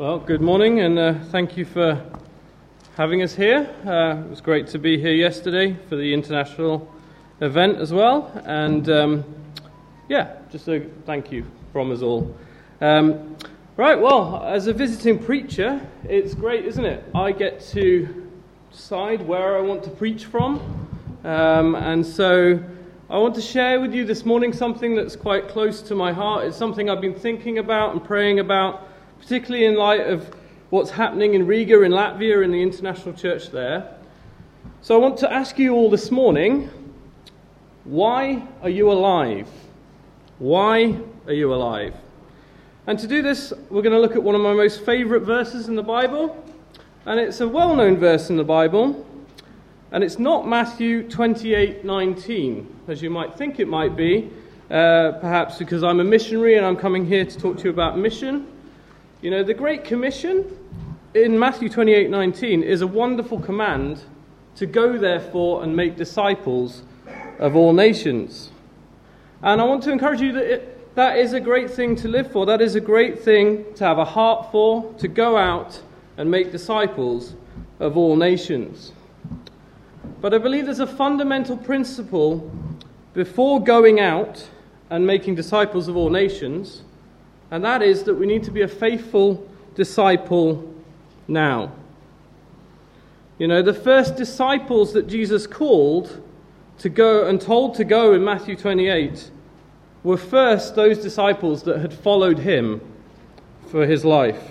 Well, good morning, and thank you for having us here. It was great to be here yesterday for the international event as well, and just a thank you from us all. Right, well, as a visiting preacher, it's great, isn't it? I get to decide where I want to preach from, and so I want to share with you this morning something that's quite close to my heart. It's something I've been thinking about and praying about, particularly in light of what's happening in Riga in Latvia in the international church there. So I want to ask you all this morning, why are you alive? Why are you alive? And to do this, we're going to look at one of my most favourite verses in the Bible, and it's a well-known verse in the Bible, and it's not Matthew 28:19, as you might think it might be, perhaps because I'm a missionary and I'm coming here to talk to you about mission. You know, the Great Commission in Matthew 28:19 is a wonderful command to go, therefore, and make disciples of all nations. And I want to encourage you that that is a great thing to live for. That is a great thing to have a heart for, to go out and make disciples of all nations. But I believe there's a fundamental principle before going out and making disciples of all nations, and that is that we need to be a faithful disciple now. You know, the first disciples that Jesus called to go and told to go in Matthew 28 were first those disciples that had followed him for his life.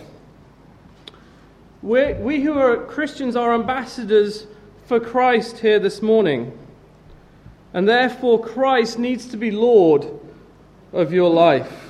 We who are Christians are ambassadors for Christ here this morning, and therefore Christ needs to be Lord of your life.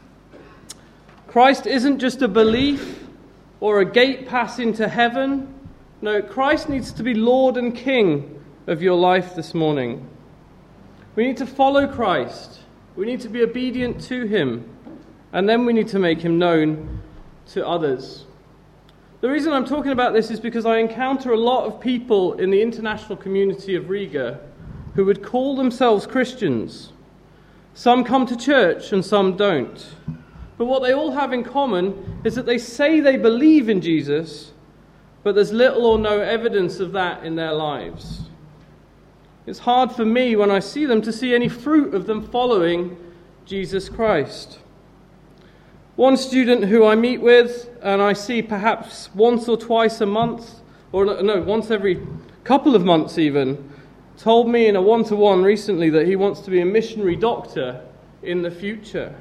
Christ isn't just a belief or a gate pass into heaven. No, Christ needs to be Lord and King of your life this morning. We need to follow Christ. We need to be obedient to him. And then we need to make him known to others. The reason I'm talking about this is because I encounter a lot of people in the international community of Riga who would call themselves Christians. Some come to church and some don't. But what they all have in common is that they say they believe in Jesus, but there's little or no evidence of that in their lives. It's hard for me when I see them to see any fruit of them following Jesus Christ. One student who I meet with, and I see perhaps once or twice a month, or no, once every couple of months even, told me in a one-to-one recently that he wants to be a missionary doctor in the future.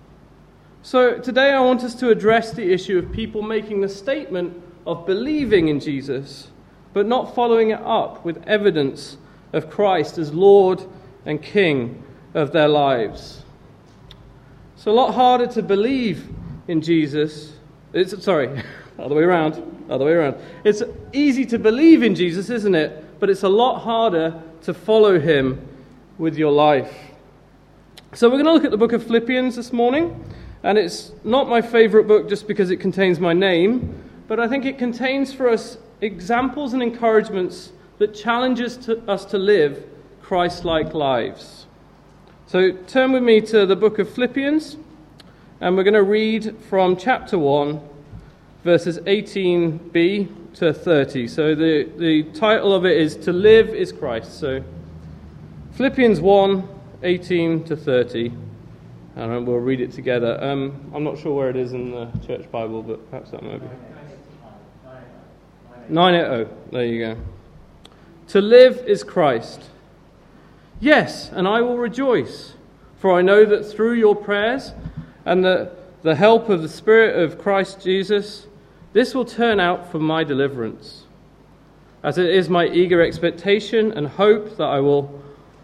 So today I want us to address the issue of people making the statement of believing in Jesus, but not following it up with evidence of Christ as Lord and King of their lives. It's a lot harder to believe in Jesus. Other way around. It's easy to believe in Jesus, isn't it? But it's a lot harder to follow him with your life. So we're going to look at the book of Philippians this morning. And it's not my favourite book just because it contains my name, but I think it contains for us examples and encouragements that challenges us to live Christ-like lives. So turn with me to the book of Philippians, and we're going to read from chapter 1, verses 18b to 30. So the title of it is To Live is Christ. So Philippians 1, 18 to 30. And we'll read it together. I'm not sure where it is in the church Bible, but perhaps that might be 980. There you go. To live is Christ. Yes, and I will rejoice, for I know that through your prayers and the help of the Spirit of Christ Jesus, this will turn out for my deliverance, as it is my eager expectation and hope that I will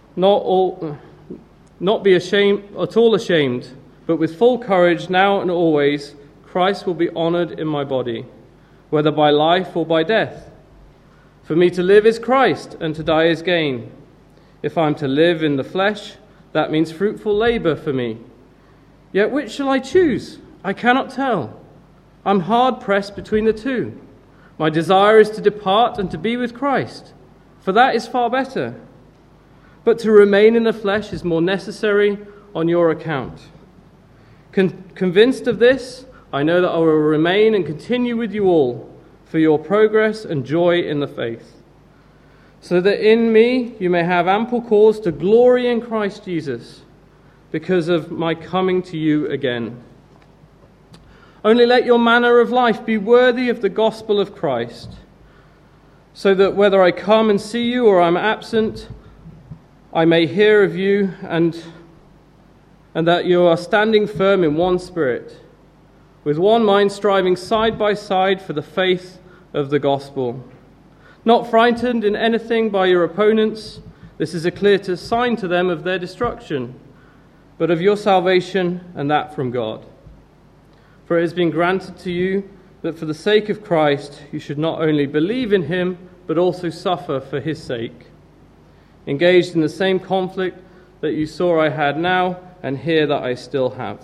not be at all ashamed, but with full courage now and always, Christ will be honoured in my body, whether by life or by death. For me to live is Christ, and to die is gain. If I am to live in the flesh, that means fruitful labour for me. Yet which shall I choose? I cannot tell. I'm hard pressed between the two. My desire is to depart and to be with Christ, for that is far better. But to remain in the flesh is more necessary on your account. Convinced of this, I know that I will remain and continue with you all for your progress and joy in the faith, so that in me you may have ample cause to glory in Christ Jesus because of my coming to you again. Only let your manner of life be worthy of the gospel of Christ, so that whether I come and see you or I'm absent, I may hear of you and that you are standing firm in one spirit, with one mind striving side by side for the faith of the gospel. Not frightened in anything by your opponents, this is a clear sign to them of their destruction, but of your salvation, and that from God. For it has been granted to you that for the sake of Christ you should not only believe in him, but also suffer for his sake, engaged in the same conflict that you saw I had now, and hear that I still have.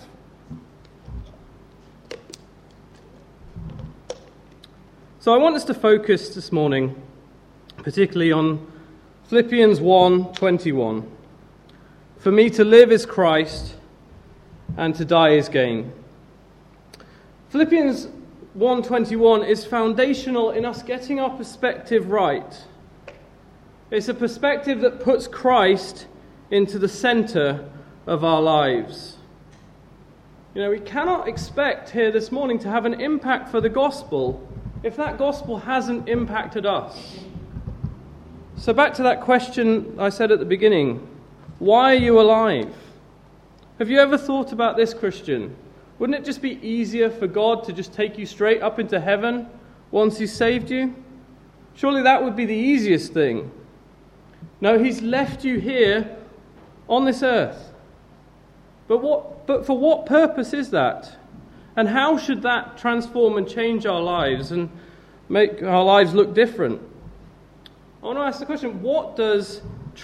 So I want us to focus this morning particularly on Philippians 1:21. For me to live is Christ, and to die is gain. Philippians 1:21 is foundational in us getting our perspective right. It's a perspective that puts Christ into the center of our lives. You know, we cannot expect here this morning to have an impact for the gospel if that gospel hasn't impacted us. So back to that question I said at the beginning. Why are you alive? Have you ever thought about this, Christian? Wouldn't it just be easier for God to just take you straight up into heaven once he's saved you? Surely that would be the easiest thing. No, he's left you here on this earth. But for what purpose is that? And how should that transform and change our lives and make our lives look different? I want to ask the question, what difference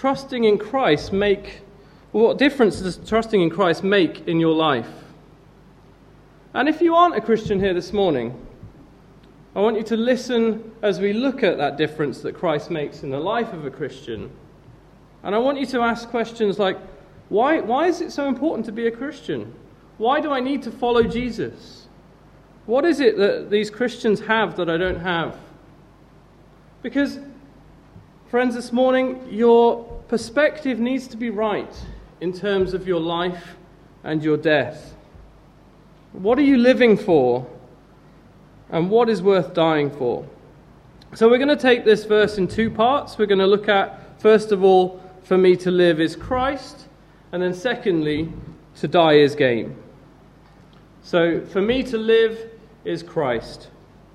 does trusting in Christ make in your life? And if you aren't a Christian here this morning, I want you to listen as we look at that difference that Christ makes in the life of a Christian. And I want you to ask questions like, why is it so important to be a Christian? Why do I need to follow Jesus? What is it that these Christians have that I don't have? Because, friends, this morning, your perspective needs to be right in terms of your life and your death. What are you living for? And what is worth dying for? So we're going to take this verse in two parts. We're going to look at, first of all, for me to live is Christ, and then secondly, to die is gain. So, for me to live is Christ.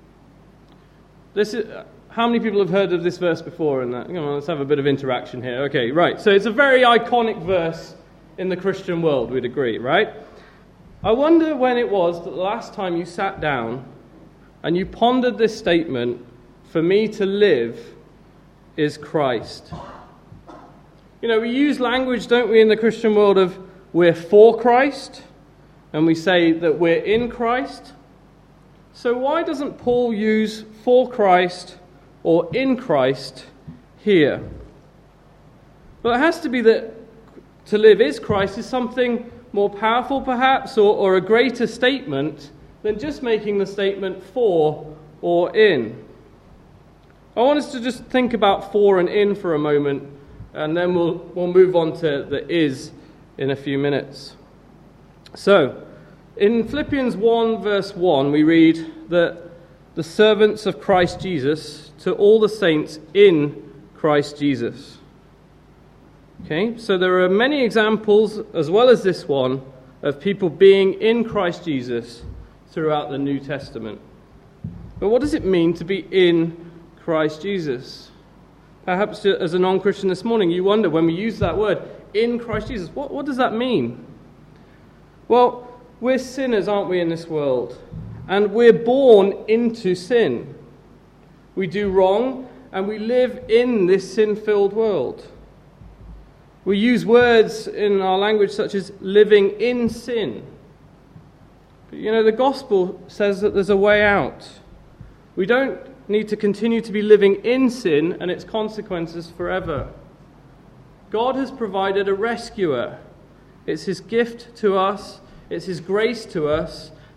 How many people have heard of this verse before? And come on, let's have a bit of interaction here. Okay, right. So it's a very iconic verse in the Christian world, we'd agree, right? I wonder when it was that the last time you sat down and you pondered this statement, for me to live is Christ. You know, we use language, don't we, in the Christian world of we're for Christ, and we say that we're in Christ. So why doesn't Paul use for Christ or in Christ here? Well, it has to be that to live is Christ is something more powerful perhaps, or a greater statement than just making the statement for or in. I want us to just think about for and in for a moment, and then we'll move on to the is in a few minutes. So, in Philippians 1 verse 1, we read that the servants of Christ Jesus to all the saints in Christ Jesus. Okay, so there are many examples, as well as this one, of people being in Christ Jesus throughout the New Testament. But what does it mean to be in Christ Jesus? Perhaps as a non-Christian this morning, you wonder when we use that word, in Christ Jesus, what does that mean? Well, we're sinners, aren't we, in this world? And we're born into sin. We do wrong, and we live in this sin-filled world. We use words in our language such as living in sin. But you know, the gospel says that there's a way out. We don't need to continue to be living in sin and its consequences forever. God has provided a rescuer. It's his gift to us. It's his grace to us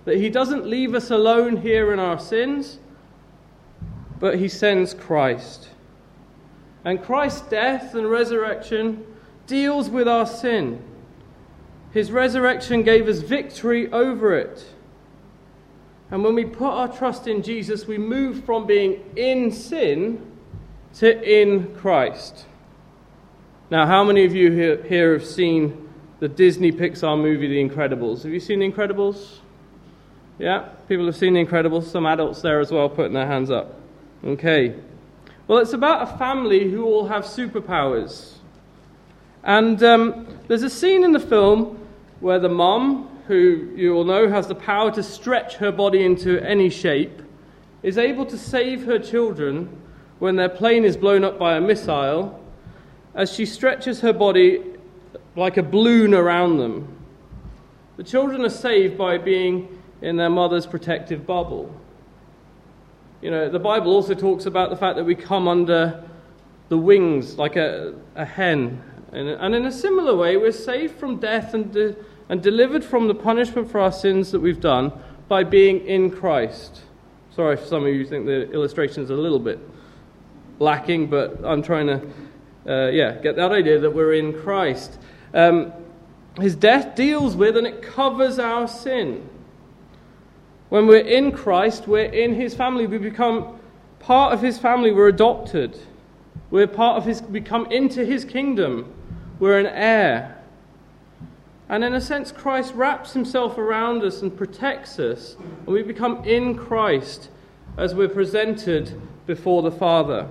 that he doesn't leave us alone here in our sins, but he sends Christ. And Christ's death and resurrection deals with our sin. His resurrection gave us victory over it. And when we put our trust in Jesus, we move from being in sin to in Christ. Now, how many of you here have seen the Disney Pixar movie, The Incredibles? Have you seen The Incredibles? Yeah, people have seen The Incredibles. Some adults there as well putting their hands up. Okay. Well, it's about a family who all have superpowers. And there's a scene in the film where the mum, who you all know has the power to stretch her body into any shape, is able to save her children when their plane is blown up by a missile, as she stretches her body like a balloon around them. The children are saved by being in their mother's protective bubble. You know, the Bible also talks about the fact that we come under the wings like a hen. And in a similar way, we're saved from death and delivered from the punishment for our sins that we've done by being in Christ. Sorry if some of you think the illustration is a little bit lacking, but I'm trying to get that idea that we're in Christ. His death deals with and it covers our sin. When we're in Christ, we're in his family. We become part of his family. We're adopted. We're part of his. We come into his kingdom. We're an heir. And in a sense, Christ wraps himself around us and protects us. And we become in Christ as we're presented before the Father.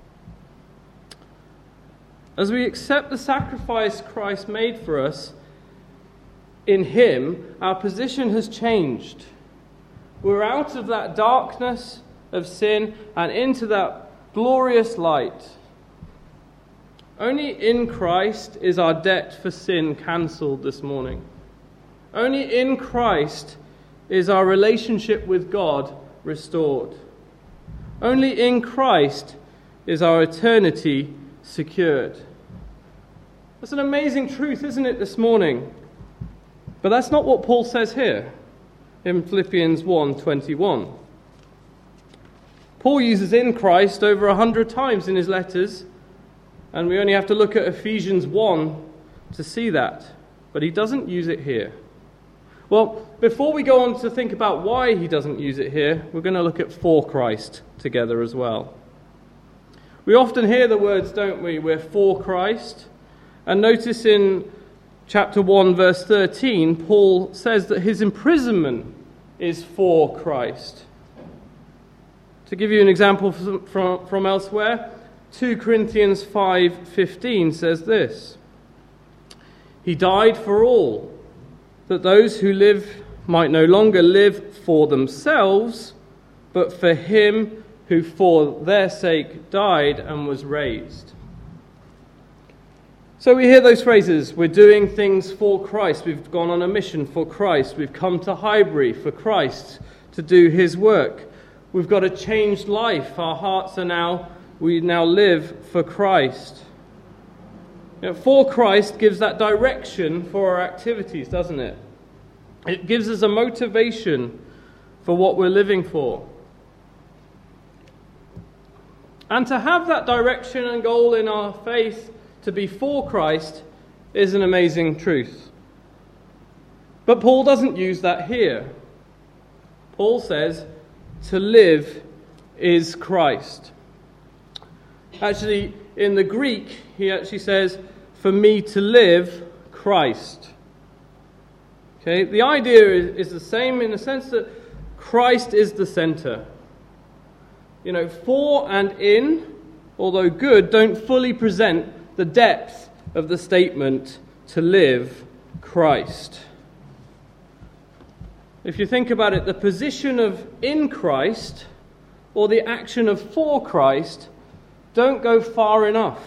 As we accept the sacrifice Christ made for us in him, our position has changed. We're out of that darkness of sin and into that glorious light. Only in Christ is our debt for sin cancelled this morning. Only in Christ is our relationship with God restored. Only in Christ is our eternity secured. That's an amazing truth, isn't it, this morning? But that's not what Paul says here in Philippians 1:21. Paul uses in Christ over 100 times in his letters, and we only have to look at Ephesians 1 to see that. But he doesn't use it here. Well, before we go on to think about why he doesn't use it here, we're going to look at for Christ together as well. We often hear the words, don't we? We're for Christ. And notice in chapter 1, verse 13, Paul says that his imprisonment is for Christ. To give you an example from elsewhere, 2 Corinthians 5:15 says this: He died for all, that those who live might no longer live for themselves, but for him who for their sake died and was raised. So we hear those phrases, we're doing things for Christ, we've gone on a mission for Christ, we've come to Highbury for Christ to do his work. We've got a changed life, our hearts are we now live for Christ. You know, for Christ gives that direction for our activities, doesn't it? It gives us a motivation for what we're living for. And to have that direction and goal in our faith to be for Christ is an amazing truth. But Paul doesn't use that here. Paul says, to live is Christ. Actually, in the Greek, he actually says, for me to live, Christ. Okay, the idea is the same in the sense that Christ is the center. You know, for and in, although good, don't fully present the depth of the statement, to live Christ. If you think about it, the position of in Christ or the action of for Christ don't go far enough.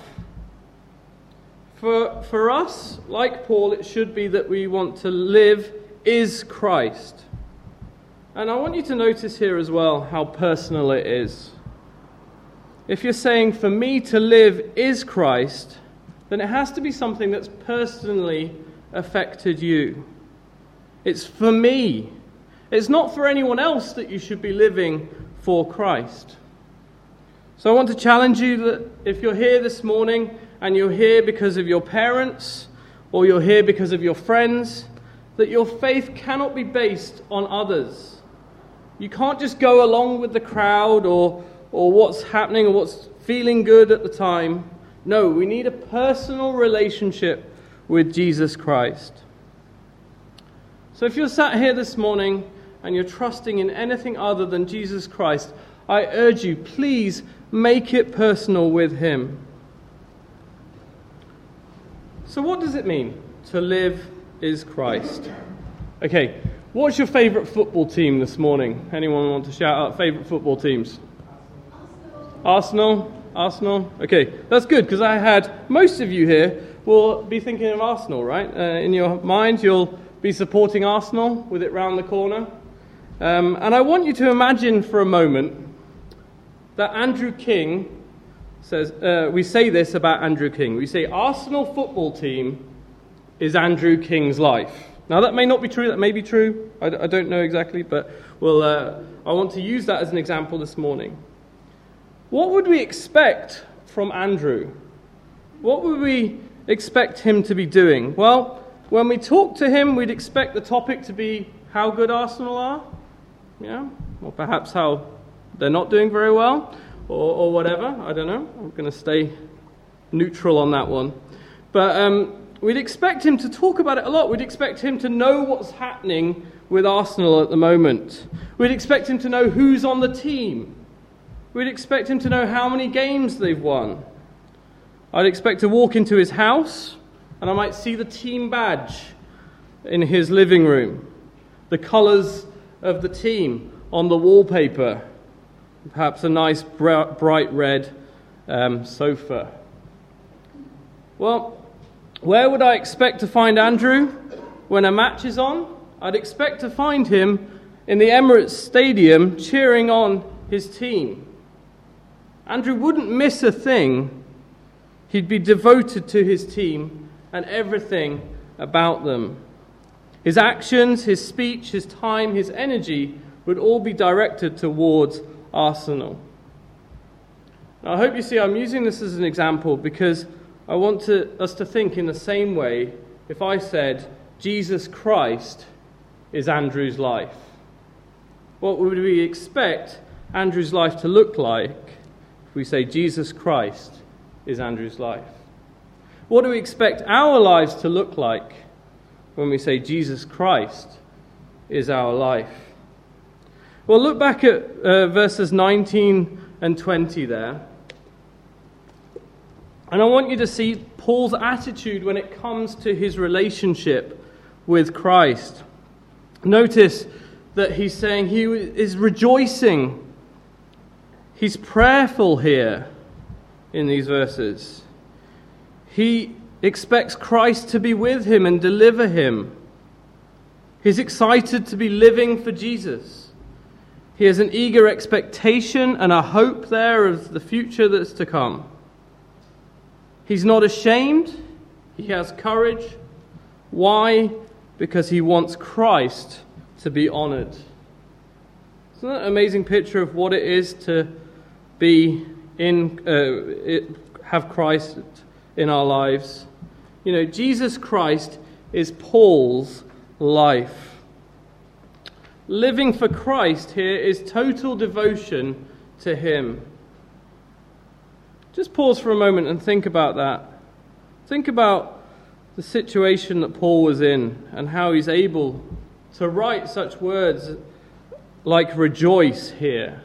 For us, like Paul, it should be that we want to live is Christ. And I want you to notice here as well how personal it is. If you're saying, for me to live is Christ, then it has to be something that's personally affected you. It's for me. It's not for anyone else that you should be living for Christ. So I want to challenge you that if you're here this morning and you're here because of your parents or you're here because of your friends, that your faith cannot be based on others. You can't just go along with the crowd or what's happening or what's feeling good at the time. No, we need a personal relationship with Jesus Christ. So if you're sat here this morning and you're trusting in anything other than Jesus Christ, I urge you, please make it personal with him. So what does it mean to live is Christ? Okay, what's your favourite football team this morning? Anyone want to shout out favourite football teams? Arsenal? Okay, that's good, because I had most of you here will be thinking of Arsenal, right? In your mind, you'll be supporting Arsenal with it round the corner. And I want you to imagine for a moment that Andrew King says, we say this about Andrew King. We say Arsenal football team is Andrew King's life. Now that may not be true, that may be true. I don't know exactly, but I want to use that as an example this morning. What would we expect from Andrew? What would we expect him to be doing? Well, when we talk to him, we'd expect the topic to be how good Arsenal are, or perhaps how they're not doing very well, or whatever. I don't know. I'm going to stay neutral on that one. But we'd expect him to talk about it a lot. We'd expect him to know what's happening with Arsenal at the moment. We'd expect him to know who's on the team. We'd expect him to know how many games they've won. I'd expect to walk into his house and I might see the team badge in his living room, the colours of the team on the wallpaper, perhaps a nice bright red sofa. Well, where would I expect to find Andrew when a match is on? I'd expect to find him in the Emirates Stadium cheering on his team. Andrew wouldn't miss a thing. He'd be devoted to his team and everything about them. His actions, his speech, his time, his energy would all be directed towards Arsenal. Now, I hope you see I'm using this as an example because I want us to think in the same way if I said Jesus Christ is Andrew's life. What would we expect Andrew's life to look like if we say Jesus Christ is Andrew's life? What do we expect our lives to look like when we say Jesus Christ is our life? Well, look back at verses 19 and 20 there. And I want you to see Paul's attitude when it comes to his relationship with Christ. Notice that he's saying he is rejoicing. He's prayerful here in these verses. He expects Christ to be with him and deliver him. He's excited to be living for Jesus. He has an eager expectation and a hope there of the future that's to come. He's not ashamed. He has courage. Why? Because he wants Christ to be honored. Isn't that an amazing picture of what it is to be have Christ in our lives? Jesus Christ is Paul's life. Living for Christ here is total devotion to him. Just pause for a moment and think about that. Think about the situation that Paul was in and how he's able to write such words like rejoice here.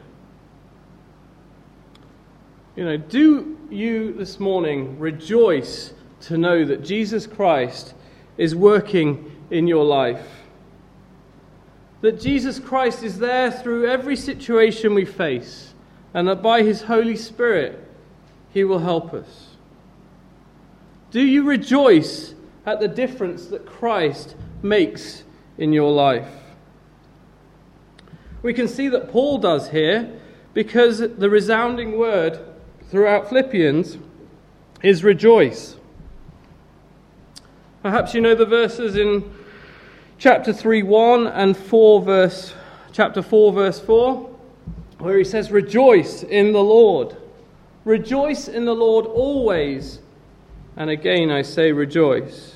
Do you this morning rejoice to know that Jesus Christ is working in your life? That Jesus Christ is there through every situation we face, and that by his Holy Spirit, he will help us. Do you rejoice at the difference that Christ makes in your life? We can see that Paul does here because the resounding word throughout Philippians is rejoice. Perhaps you know the verses in chapter 3, 1 and 4, verse chapter 4, verse 4, where he says, "Rejoice in the Lord. Rejoice in the Lord always." And again I say rejoice.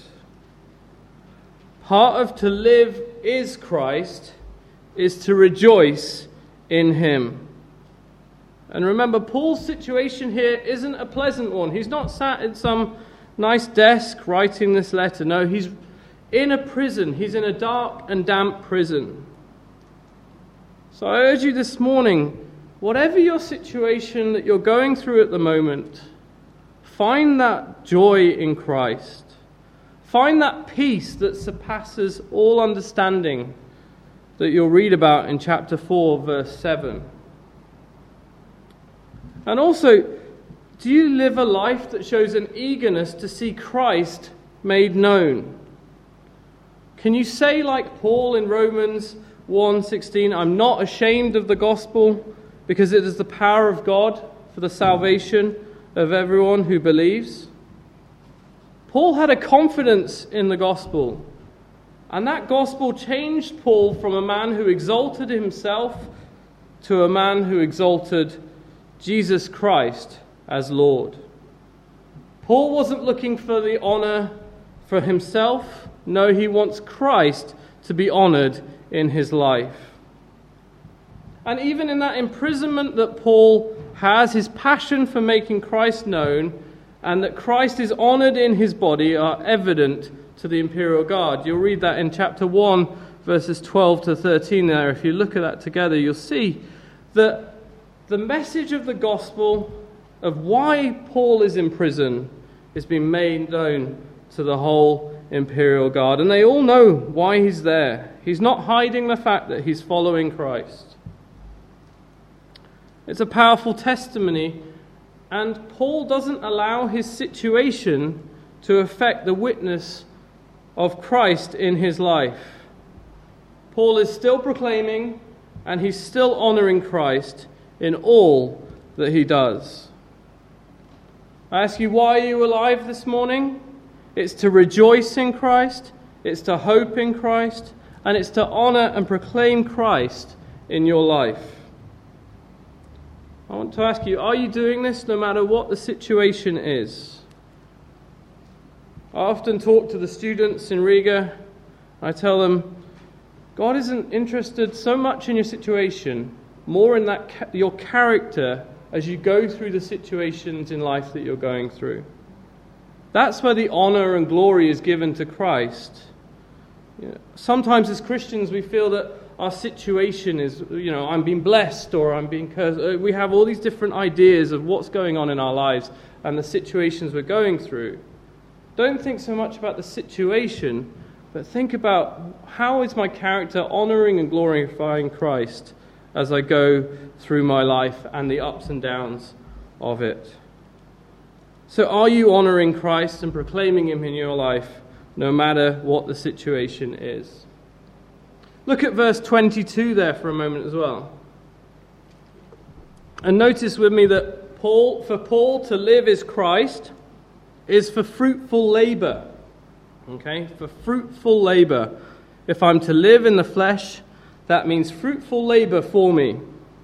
Part of to live is Christ is to rejoice in him. And remember, Paul's situation here isn't a pleasant one. He's not sat at some nice desk writing this letter. No, he's in a prison. He's in a dark and damp prison. So I urge you this morning, whatever your situation that you're going through at the moment, find that joy in Christ. Find that peace that surpasses all understanding that you'll read about in chapter 4, verse 7. And also, do you live a life that shows an eagerness to see Christ made known? Can you say like Paul in Romans 1:16, "I'm not ashamed of the gospel because it is the power of God for the salvation of everyone who believes"? Paul had a confidence in the gospel, and that gospel changed Paul from a man who exalted himself to a man who exalted Jesus Christ as Lord. Paul wasn't looking for the honor for himself. No, he wants Christ to be honored in his life. And even in that imprisonment that Paul has, his passion for making Christ known and that Christ is honored in his body are evident to the imperial guard. You'll read that in chapter 1, verses 12 to 13 there. If you look at that together, you'll see that the message of the gospel of why Paul is in prison is being made known to the whole imperial guard. And they all know why he's there. He's not hiding the fact that he's following Christ. It's a powerful testimony, and Paul doesn't allow his situation to affect the witness of Christ in his life. Paul is still proclaiming, and he's still honoring Christ in all that he does. I ask you, why are you alive this morning? It's to rejoice in Christ, it's to hope in Christ, and it's to honor and proclaim Christ in your life. I want to ask you, are you doing this no matter what the situation is? I often talk to the students in Riga. I tell them, God isn't interested so much in your situation, more in that your character as you go through the situations in life that you're going through. That's where the honor and glory is given to Christ. Sometimes as Christians we feel that our situation is, I'm being blessed or I'm being cursed. We have all these different ideas of what's going on in our lives and the situations we're going through. Don't think so much about the situation, but think about how is my character honoring and glorifying Christ as I go through my life and the ups and downs of it. So are you honoring Christ and proclaiming him in your life no matter what the situation is? Look at verse 22 there for a moment as well. And notice with me that for Paul to live is Christ, is for fruitful labor. Okay, for fruitful labor. If I'm to live in the flesh, that means fruitful labor for me.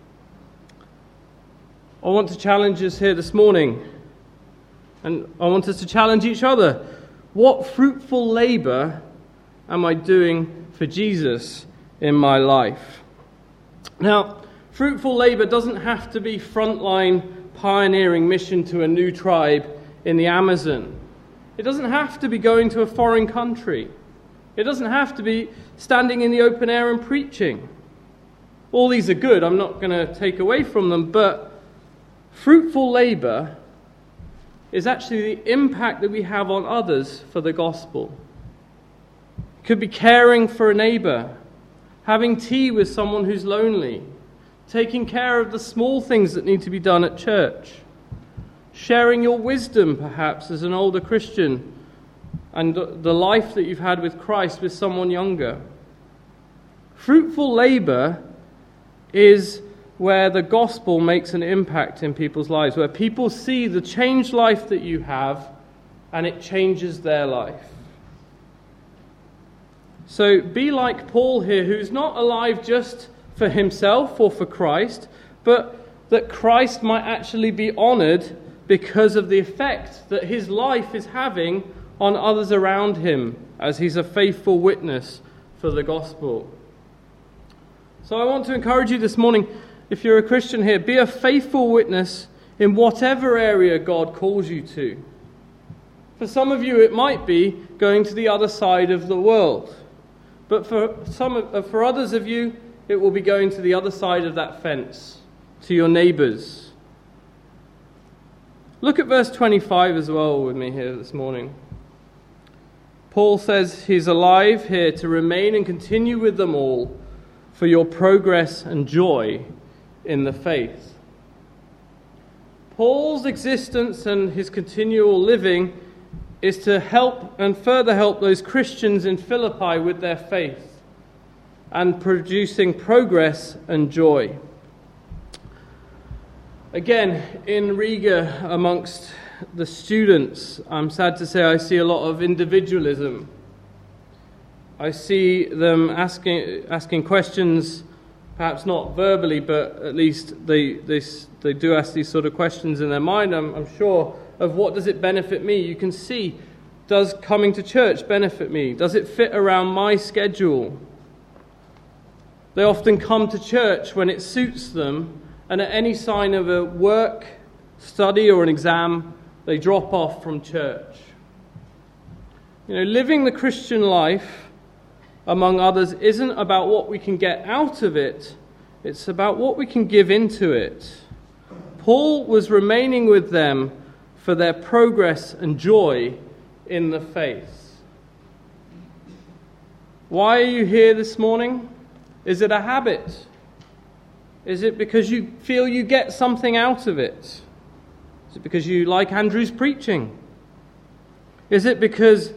I want to challenge us here this morning, and I want us to challenge each other. What fruitful labor am I doing for Jesus in my life? Now, fruitful labor doesn't have to be frontline pioneering mission to a new tribe in the Amazon. It doesn't have to be going to a foreign country. It doesn't have to be standing in the open air and preaching. All these are good. I'm not going to take away from them, but fruitful labor is actually the impact that we have on others for the gospel. It could be caring for a neighbor, having tea with someone who's lonely, taking care of the small things that need to be done at church, sharing your wisdom perhaps as an older Christian and the life that you've had with Christ with someone younger. Fruitful labor is where the gospel makes an impact in people's lives, where people see the changed life that you have and it changes their life. So be like Paul here, who's not alive just for himself or for Christ, but that Christ might actually be honoured because of the effect that his life is having on others around him as he's a faithful witness for the gospel. So I want to encourage you this morning, if you're a Christian here, be a faithful witness in whatever area God calls you to. For some of you, it might be going to the other side of the world. But for others of you, it will be going to the other side of that fence, to your neighbours. Look at verse 25 as well with me here this morning. Paul says he's alive here to remain and continue with them all for your progress and joy in the faith. Paul's existence and his continual living is to help and further help those Christians in Philippi with their faith and producing progress and joy. Again, in Riga, amongst the students, I'm sad to say I see a lot of individualism. I see them asking questions, perhaps not verbally, but at least they do ask these sort of questions in their mind, I'm sure, of what does it benefit me? You can see, does coming to church benefit me? Does it fit around my schedule? They often come to church when it suits them, and at any sign of a work, study, or an exam, they drop off from church. Living the Christian life, among others, isn't about what we can get out of it. It's about what we can give into it. Paul was remaining with them for their progress and joy in the faith. Why are you here this morning? Is it a habit? Is it because you feel you get something out of it? Is it because you like Andrew's preaching? Is it because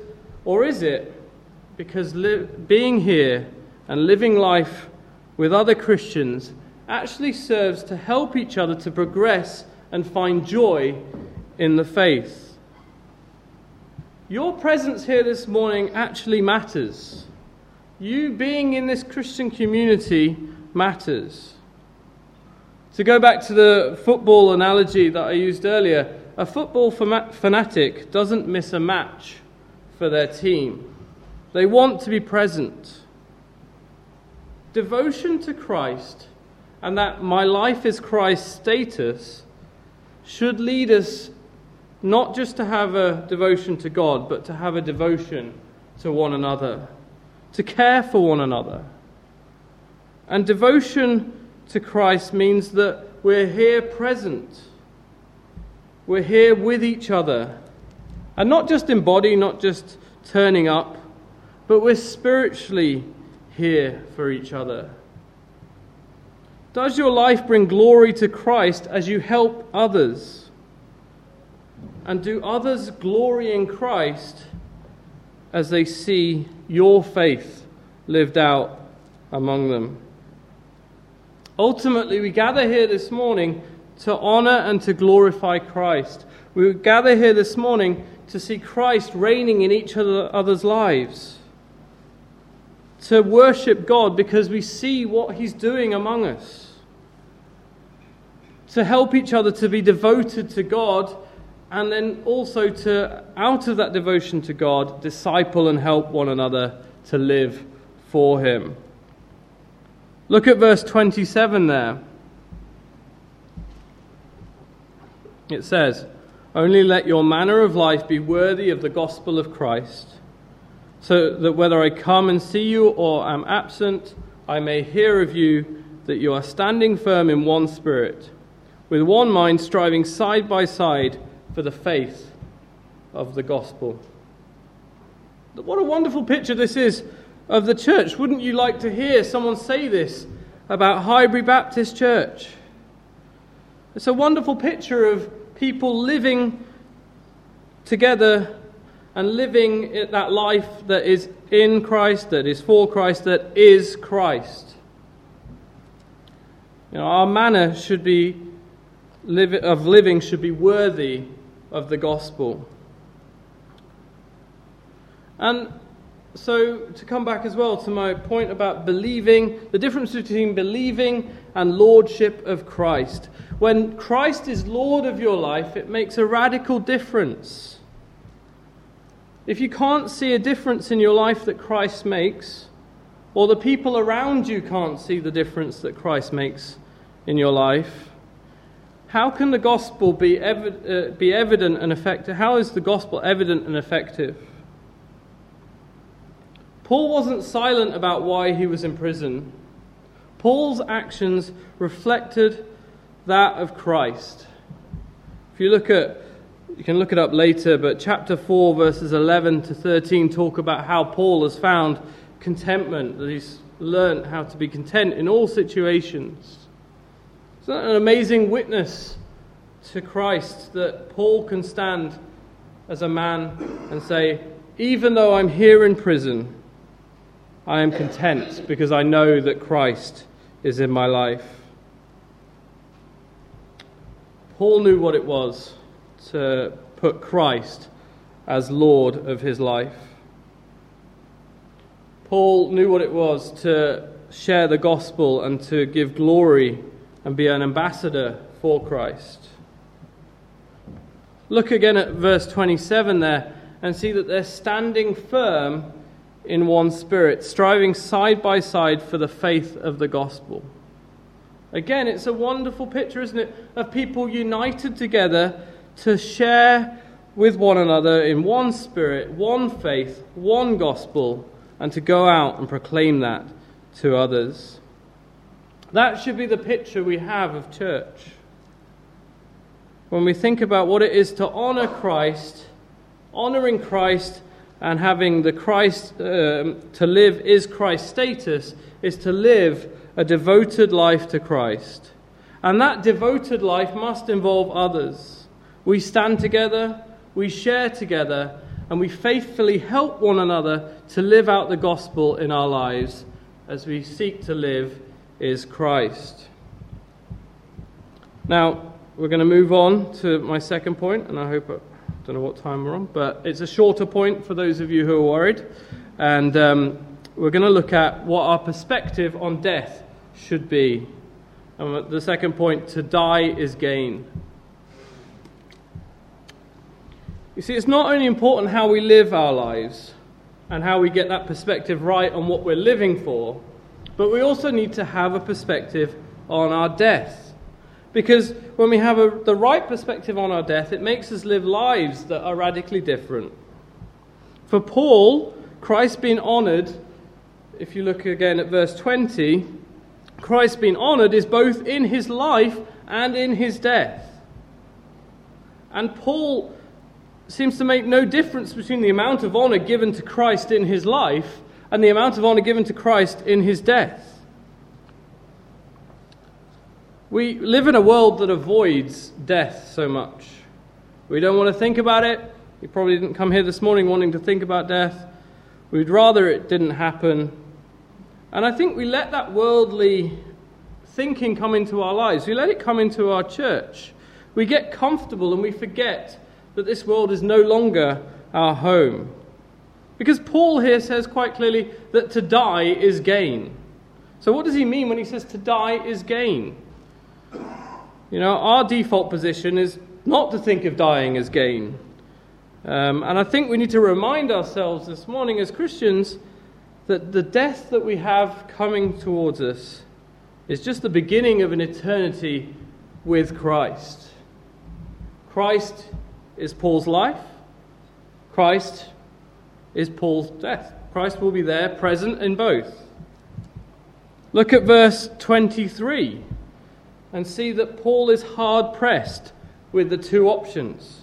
being here and living life with other Christians actually serves to help each other to progress and find joy in the faith? Your presence here this morning actually matters. You being in this Christian community matters. To go back to the football analogy that I used earlier, a football fanatic doesn't miss a match for their team. They want to be present. Devotion to Christ and that my life is Christ's status should lead us not just to have a devotion to God, but to have a devotion to one another, to care for one another. And devotion to Christ means that we're here present. We're here with each other. And not just in body, not just turning up, but we're spiritually here for each other. Does your life bring glory to Christ as you help others? And do others glory in Christ as they see your faith lived out among them? Ultimately, we gather here this morning to honor and to glorify Christ. We gather here this morning to see Christ reigning in each other's lives. To worship God because we see what He's doing among us. To help each other to be devoted to God, and then also to, out of that devotion to God, disciple and help one another to live for Him. Look at verse 27 there. It says, "Only let your manner of life be worthy of the gospel of Christ, so that whether I come and see you or am absent, I may hear of you that you are standing firm in one spirit, with one mind striving side by side for the faith of the gospel." What a wonderful picture this is of the church. Wouldn't you like to hear someone say this about Highbury Baptist Church? It's a wonderful picture of people living together and living that life that is in Christ, that is for Christ, that is Christ. Our manner should be living should be worthy of the gospel. And So, to come back as well to my point about believing, the difference between believing and lordship of Christ. When Christ is Lord of your life, it makes a radical difference. If you can't see a difference in your life that Christ makes, or the people around you can't see the difference that Christ makes in your life, how can the gospel be evident and effective? How is the gospel evident and effective? Paul wasn't silent about why he was in prison. Paul's actions reflected that of Christ. If you can look it up later, but chapter 4, verses 11 to 13 talk about how Paul has found contentment, that he's learned how to be content in all situations. Isn't that an amazing witness to Christ that Paul can stand as a man and say, even though I'm here in prison, I am content because I know that Christ is in my life. Paul knew what it was to put Christ as Lord of his life. Paul knew what it was to share the gospel and to give glory and be an ambassador for Christ. Look again at verse 27 there and see that they're standing firm in one spirit, striving side by side for the faith of the gospel. Again, it's a wonderful picture, isn't it, of people united together to share with one another in one spirit, one faith, one gospel, and to go out and proclaim that to others. That should be the picture we have of church. When we think about what it is to honor Christ, honoring Christ, and having the Christ, to live is Christ status, is to live a devoted life to Christ. And that devoted life must involve others. We stand together, we share together, and we faithfully help one another to live out the gospel in our lives as we seek to live is Christ. Now, we're going to move on to my second point, and I don't know what time we're on, but it's a shorter point for those of you who are worried. And we're going to look at what our perspective on death should be. And the second point, to die is gain. You see, it's not only important how we live our lives and how we get that perspective right on what we're living for, but we also need to have a perspective on our death. Because when we have the right perspective on our death, it makes us live lives that are radically different. For Paul, Christ being honoured, if you look again at verse 20, Christ being honoured is both in his life and in his death. And Paul seems to make no difference between the amount of honour given to Christ in his life and the amount of honour given to Christ in his death. We live in a world that avoids death so much. We don't want to think about it. You probably didn't come here this morning wanting to think about death. We'd rather it didn't happen. And I think we let that worldly thinking come into our lives. We let it come into our church. We get comfortable and we forget that this world is no longer our home. Because Paul here says quite clearly that to die is gain. So what does he mean when he says to die is gain? You know, our default position is not to think of dying as gain. And I think we need to remind ourselves this morning as Christians that the death that we have coming towards us is just the beginning of an eternity with Christ. Christ is Paul's life. Christ is Paul's death. Christ will be there, present in both. Look at verse 23. And see that Paul is hard-pressed with the two options.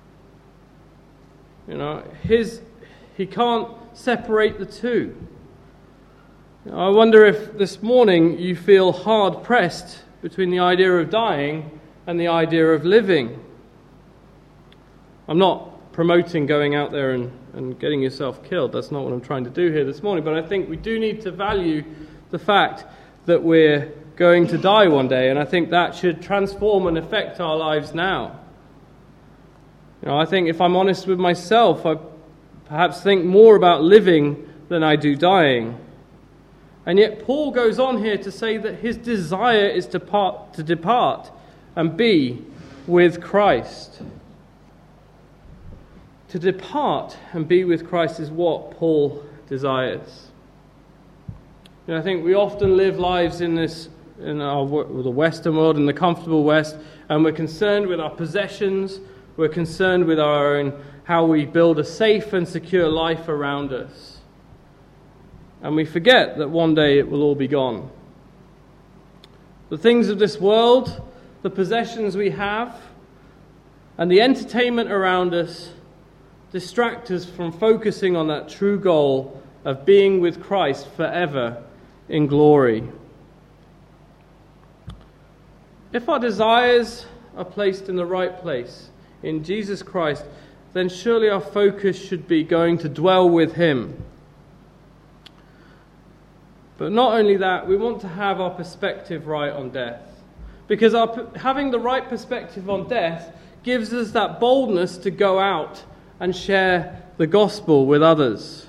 You know, he can't separate the two. You know, I wonder if this morning you feel hard-pressed between the idea of dying and the idea of living. I'm not promoting going out there and getting yourself killed. That's not what I'm trying to do here this morning. But I think we do need to value the fact that we're going to die one day, and I think that should transform and affect our lives now. You know, I think if I'm honest with myself, I perhaps think more about living than I do dying. And yet Paul goes on here to say that his desire is to depart and be with Christ. To depart and be with Christ is what Paul desires. I think we often live lives in the Western world, in the comfortable West, and we're concerned with our possessions, we're concerned with how we build a safe and secure life around us. And we forget that one day it will all be gone. The things of this world, the possessions we have, and the entertainment around us distract us from focusing on that true goal of being with Christ forever in glory. If our desires are placed in the right place, in Jesus Christ, then surely our focus should be going to dwell with Him. But not only that, we want to have our perspective right on death. Because having the right perspective on death gives us that boldness to go out and share the gospel with others.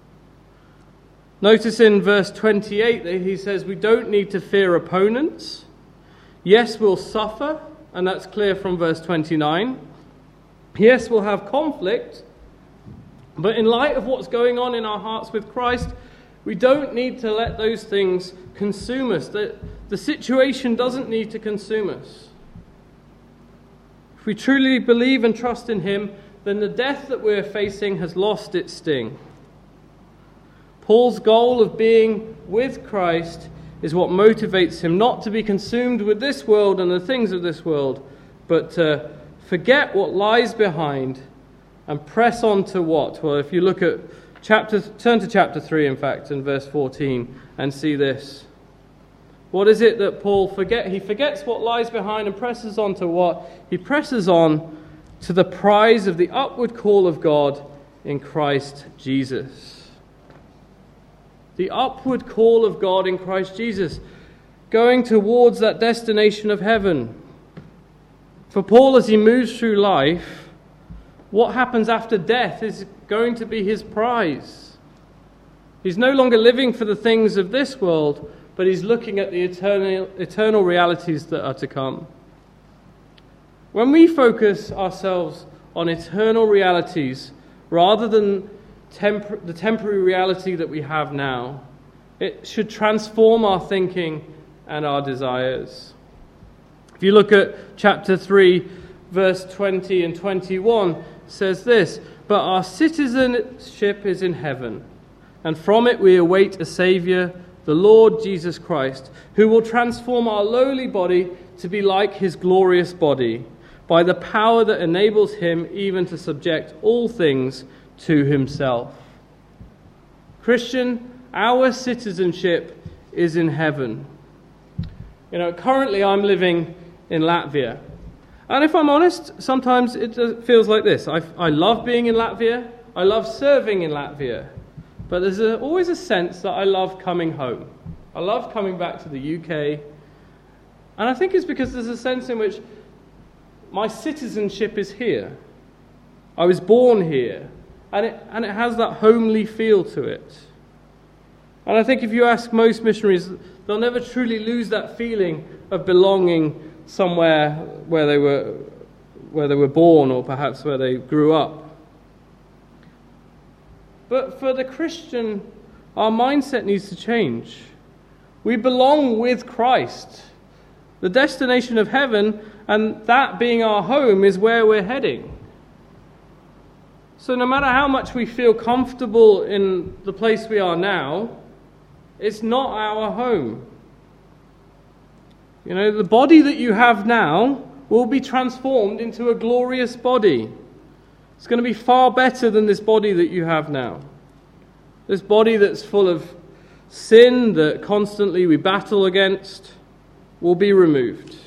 Notice in verse 28 that he says we don't need to fear opponents. Yes, we'll suffer, and that's clear from verse 29. Yes, we'll have conflict, but in light of what's going on in our hearts with Christ, we don't need to let those things consume us. The situation doesn't need to consume us. If we truly believe and trust in Him, then the death that we're facing has lost its sting. Paul's goal of being with Christ is what motivates him not to be consumed with this world and the things of this world, but to forget what lies behind and press on to what? Well, if you look at turn to chapter 3, in fact, and verse 14, and see this. What is it that Paul forgets? He forgets what lies behind and presses on to what? He presses on to the prize of the upward call of God in Christ Jesus. The upward call of God in Christ Jesus, going towards that destination of heaven. For Paul, as he moves through life, what happens after death is going to be his prize. He's no longer living for the things of this world, but he's looking at the eternal realities that are to come. When we focus ourselves on eternal realities rather than the temporary reality that we have now, it should transform our thinking and our desires. If you look at chapter 3, verse 20 and 21, it says this, "But our citizenship is in heaven, and from it we await a Saviour, the Lord Jesus Christ, who will transform our lowly body to be like His glorious body, by the power that enables Him even to subject all things to Himself." Christian, our citizenship is in heaven. Currently I'm living in Latvia. And if I'm honest, sometimes it feels like this. I love being in Latvia. I love serving in Latvia. But there's always a sense that I love coming home. I love coming back to the UK. And I think it's because there's a sense in which my citizenship is here. I was born here. And it has that homely feel to it. And I think if you ask most missionaries, they'll never truly lose that feeling of belonging somewhere where they were born, or perhaps where they grew up. But for the Christian, our mindset needs to change. We belong with Christ. The destination of heaven, and that being our home, is where we're heading. So no matter how much we feel comfortable in the place we are now, it's not our home. The body that you have now will be transformed into a glorious body. It's going to be far better than this body that you have now. This body that's full of sin that constantly we battle against will be removed.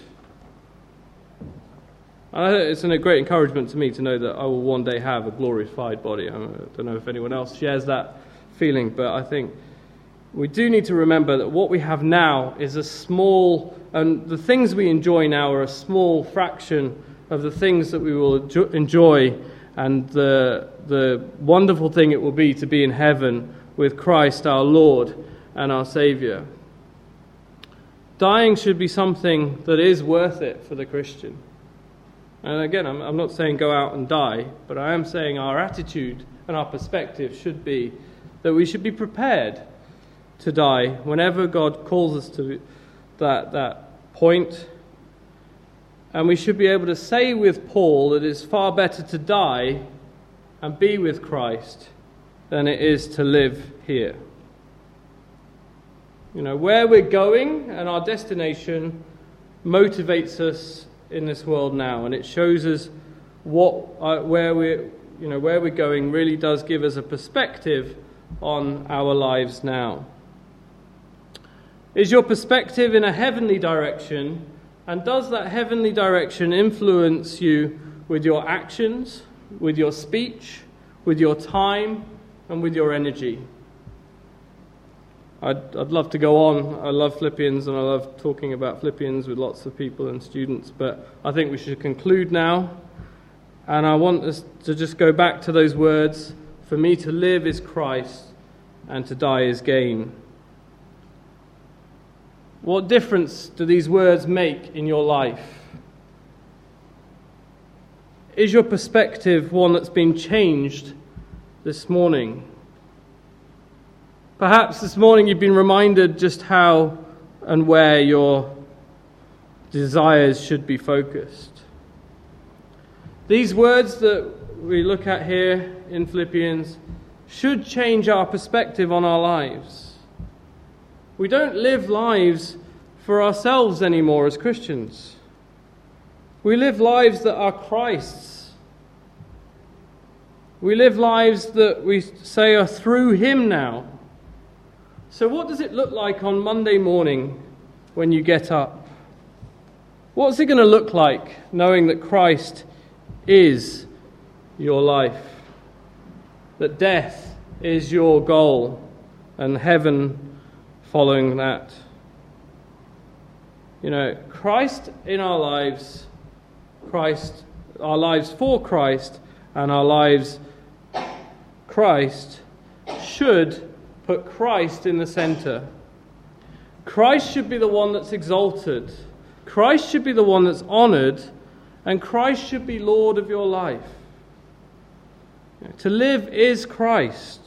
It's a great encouragement to me to know that I will one day have a glorified body. I don't know if anyone else shares that feeling, but I think we do need to remember that what we have now is a small, and the things we enjoy now are a small fraction of the things that we will enjoy, and the wonderful thing it will be to be in heaven with Christ our Lord and our Saviour. Dying should be something that is worth it for the Christian. And again, I'm not saying go out and die, but I am saying our attitude and our perspective should be that we should be prepared to die whenever God calls us to that point. And we should be able to say with Paul that it's far better to die and be with Christ than it is to live here. Where we're going and our destination motivates us in this world now, and it shows us where we're going really does give us a perspective on our lives now. Is your perspective in a heavenly direction, and does that heavenly direction influence you with your actions, with your speech, with your time, and with your energy? I'd love to go on. I love Philippians, and I love talking about Philippians with lots of people and students, but I think we should conclude now. And I want us to just go back to those words, for me to live is Christ, and to die is gain. What difference do these words make in your life? Is your perspective one that's been changed this morning? Perhaps this morning you've been reminded just how and where your desires should be focused. These words that we look at here in Philippians should change our perspective on our lives. We don't live lives for ourselves anymore as Christians. We live lives that are Christ's. We live lives that we say are through Him now. So what does it look like on Monday morning when you get up? What's it going to look like knowing that Christ is your life? That death is your goal and heaven following that? Christ in our lives, our lives for Christ, and our lives Christ should put Christ in the center. Christ should be the one that's exalted. Christ should be the one that's honored, and Christ should be Lord of your life. To live is Christ.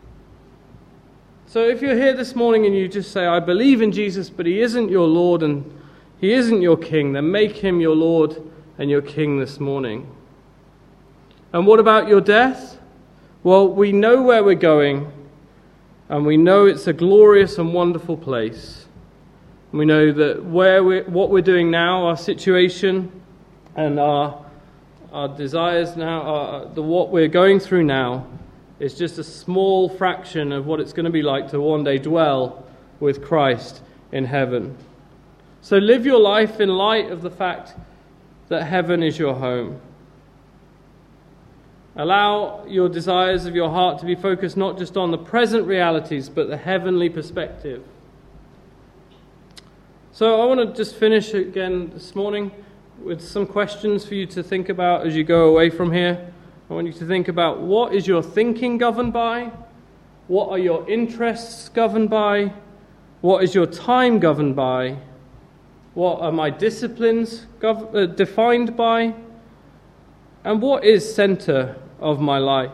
So if you're here this morning and you just say, I believe in Jesus, but He isn't your Lord and He isn't your King, then make Him your Lord and your King this morning. And what about your death? Well, we know where we're going, and we know it's a glorious and wonderful place. We know that what we're doing now, our situation and our desires now, what we're going through now, is just a small fraction of what it's going to be like to one day dwell with Christ in heaven. So live your life in light of the fact that heaven is your home. Allow your desires of your heart to be focused not just on the present realities, but the heavenly perspective. So I want to just finish again this morning with some questions for you to think about as you go away from here. I want you to think about, what is your thinking governed by? What are your interests governed by? What is your time governed by? What are my disciplines defined by? And what is center of my life?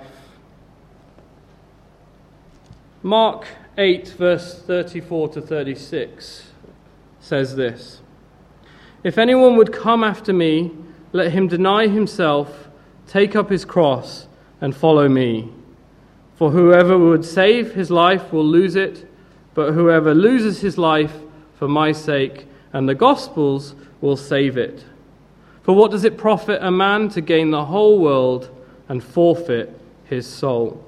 Mark 8, verse 34 to 36 says this: If anyone would come after me, let him deny himself, take up his cross, and follow me. For whoever would save his life will lose it, but whoever loses his life for my sake and the gospel's will save it. For what does it profit a man to gain the whole world and forfeit his soul?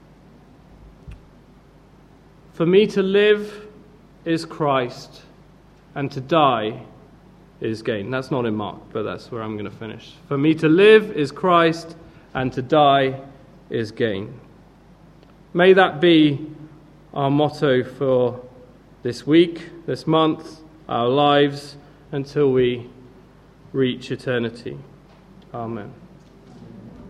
For me to live is Christ, and to die is gain. That's not in Mark, but that's where I'm going to finish. For me to live is Christ, and to die is gain. May that be our motto for this week, this month, our lives, until we reach eternity. Amen.